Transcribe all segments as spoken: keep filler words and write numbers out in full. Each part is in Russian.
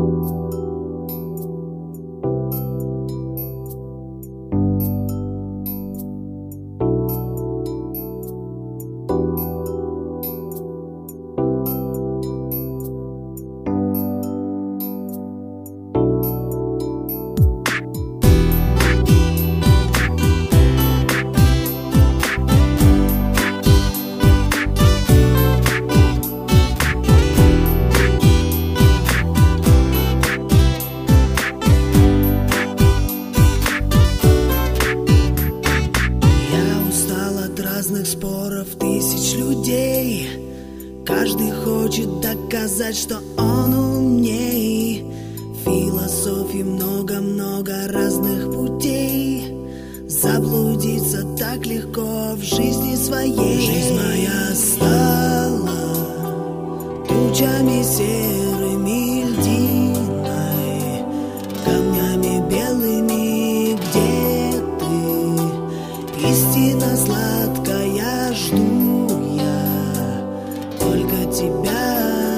Споров тысяч людей, каждый хочет доказать, что он умней. Философии много-много разных путей, заблудиться так легко в жизни своей. Жизнь моя стала тучами серыми льдиной, камнями белыми, где ты, истина сладкая, жду я только тебя.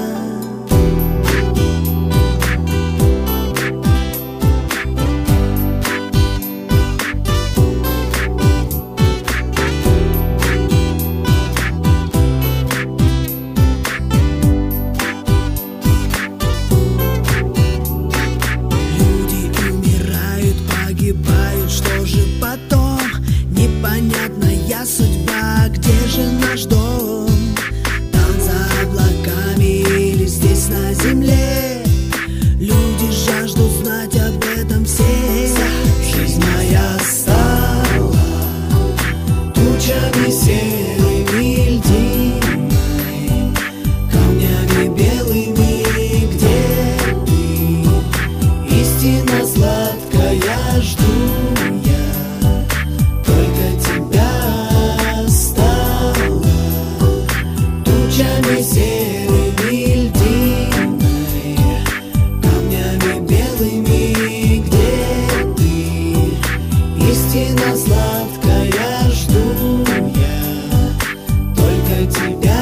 Что же потом? Непонятная судьба. Где же наш дом? Там за облаками или здесь на земле? Люди жаждут знать об этом все. Жизнь моя стала тучами серыми льдиной, камнями белыми, где ты, истина сладкая, жду. Серыми льдиной, камнями белыми, где ты, истина сладкая, жду я только тебя.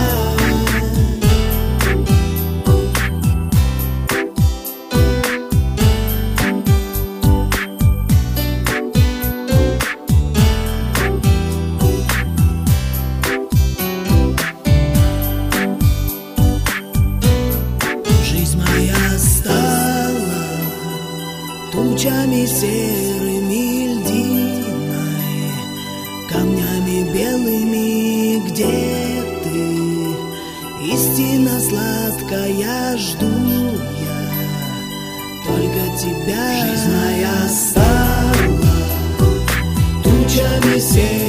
Тучами серыми льдиной, камнями белыми, где ты, истина сладкая, жду я только тебя. Жизнь моя стала тучами серыми